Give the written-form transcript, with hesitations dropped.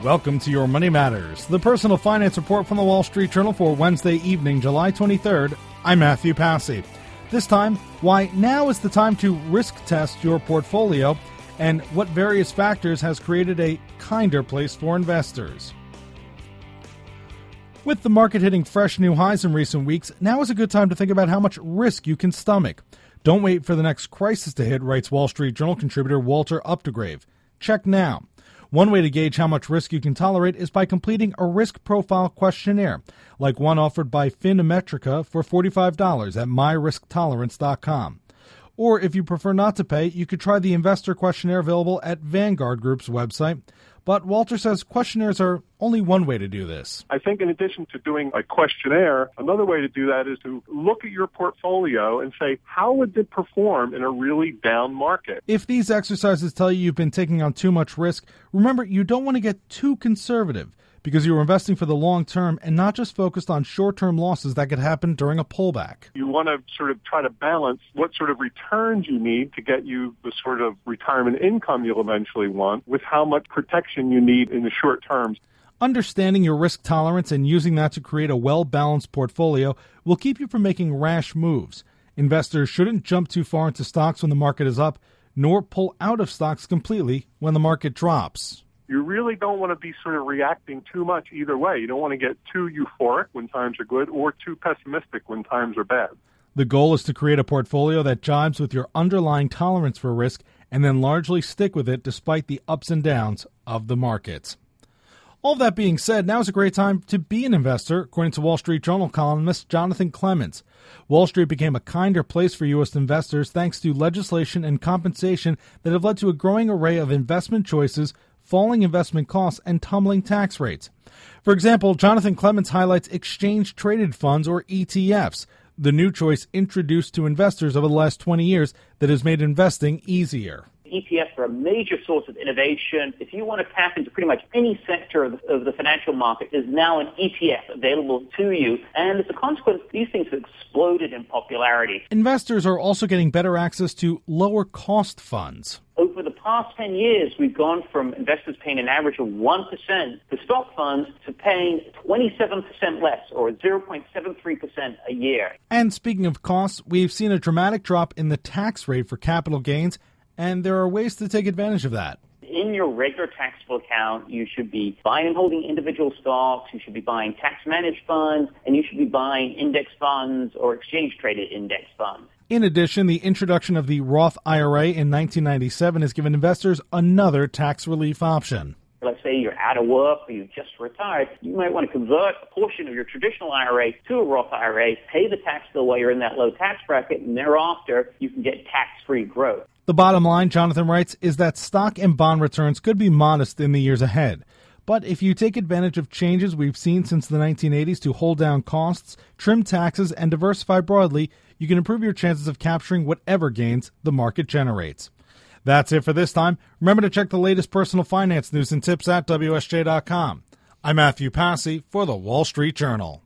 Welcome to your Money Matters, the personal finance report from the Wall Street Journal for Wednesday evening, July 23rd. I'm Matthew Passy. This time, why now is the time to risk test your portfolio and what various factors has created a kinder place for investors. With the market hitting fresh new highs in recent weeks, now is a good time to think about how much risk you can stomach. Don't wait for the next crisis to hit, writes Wall Street Journal contributor Walter Updegrave. Check now. One way to gauge how much risk you can tolerate is by completing a risk profile questionnaire, like one offered by Finametrica for $45 at myrisktolerance.com. Or if you prefer not to pay, you could try the investor questionnaire available at Vanguard Group's website. But Walter says questionnaires are only one way to do this. I think in addition to doing a questionnaire, another way to do that is to look at your portfolio and say, how would it perform in a really down market? If these exercises tell you you've been taking on too much risk, remember you don't want to get too conservative because you're investing for the long term and not just focused on short-term losses that could happen during a pullback. You want to sort of try to balance what sort of returns you need to get you the sort of retirement income you'll eventually want with how much protection you need in the short term. Understanding your risk tolerance and using that to create a well-balanced portfolio will keep you from making rash moves. Investors shouldn't jump too far into stocks when the market is up, nor pull out of stocks completely when the market drops. You really don't want to be sort of reacting too much either way. You don't want to get too euphoric when times are good or too pessimistic when times are bad. The goal is to create a portfolio that jives with your underlying tolerance for risk and then largely stick with it despite the ups and downs of the markets. All that being said, now is a great time to be an investor, according to Wall Street Journal columnist Jonathan Clements. Wall Street became a kinder place for U.S. investors thanks to legislation and compensation that have led to a growing array of investment choices, falling investment costs, and tumbling tax rates. For example, Jonathan Clements highlights exchange-traded funds, or ETFs, the new choice introduced to investors over the last 20 years that has made investing easier. ETFs are a major source of innovation. If you want to tap into pretty much any sector of the financial market, there's now an ETF available to you. And as a consequence, these things have exploded in popularity. Investors are also getting better access to lower-cost funds. Over the past 10 years, we've gone from investors paying an average of 1% for stock funds to paying 27% less, or 0.73% a year. And speaking of costs, we've seen a dramatic drop in the tax rate for capital gains, and there are ways to take advantage of that. In your regular taxable account, you should be buying and holding individual stocks, you should be buying tax-managed funds, and you should be buying index funds or exchange-traded index funds. In addition, the introduction of the Roth IRA in 1997 has given investors another tax relief option. Let's say you're out of work or you just retired, you might want to convert a portion of your traditional IRA to a Roth IRA, pay the tax bill while you're in that low tax bracket, and thereafter you can get tax-free growth. The bottom line, Jonathan writes, is that stock and bond returns could be modest in the years ahead. But if you take advantage of changes we've seen since the 1980s to hold down costs, trim taxes, and diversify broadly, you can improve your chances of capturing whatever gains the market generates. That's it for this time. Remember to check the latest personal finance news and tips at WSJ.com. I'm Matthew Passy for the Wall Street Journal.